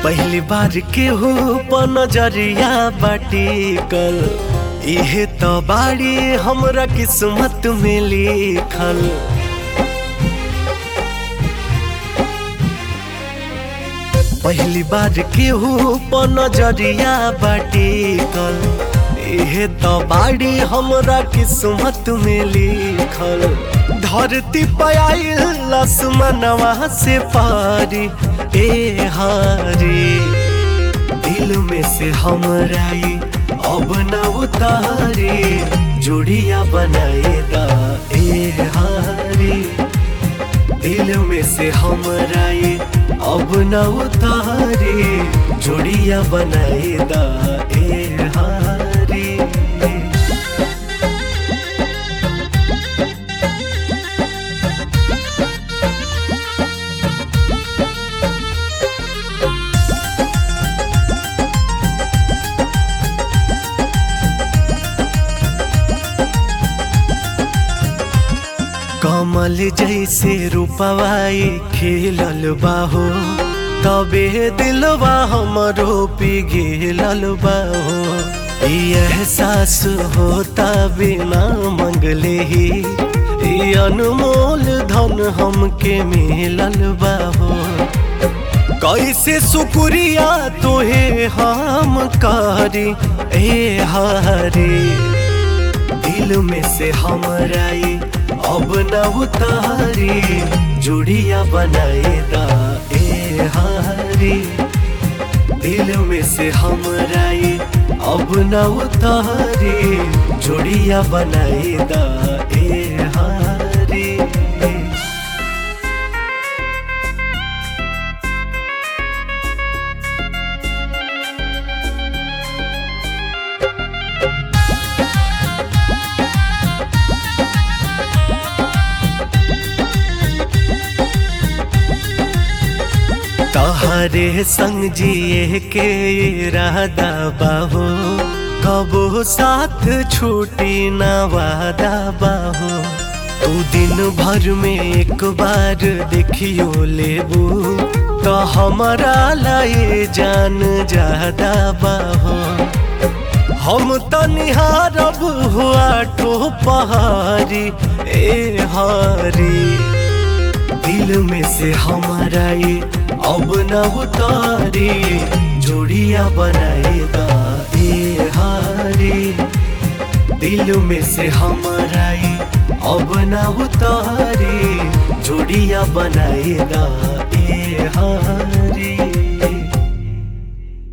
पहली बार केहू पर नजरिया बाटी कल इहे तो बाड़ी हमरा किस्मत में लिखल। पहली बार केहू पर नजरिया बाटी कल इहे तो बाड़ी हमरा किस्मत में लिखल। धरती पे आइल आसमानवा से पारी ए हारी दिल में से हमरा अब न उतारे जोड़िया बनाए दा ए हारी दिल में से हमरा अब न उतारे जोड़िया बनाए दा ए हारी। कमल जैसे रूपवाई खिलल बाहो तबे दिलवा हमरो पिघलल बाहो। एहसास होता बिना मंगले ही अनमोल धन हमके मिलल बाहो। कैसे शुक्रिया तोहे हम करी ए हारी दिल में से हमरा अब न उतारी जोड़िया बनाए दा ए हारी दिल में से हमरा अब न उतारी जोड़िया बनाए दा ए हारी। तहरे संग जिए के इरादा बाहो कबो साथ छूटी न वादा बाहो। तू दिन भर में एक बार देखियो लेबू तो हमारा लाए जान ज्यादा बाहो। हम तो निहारब हुआ ठो पहाड़ी ए हारी दिल में से हमारा अब न उतारी जोड़िया बनाए दा ए हारी दिल में से हमरा अब न उतारी जोड़िया बनाए दा ए हारी।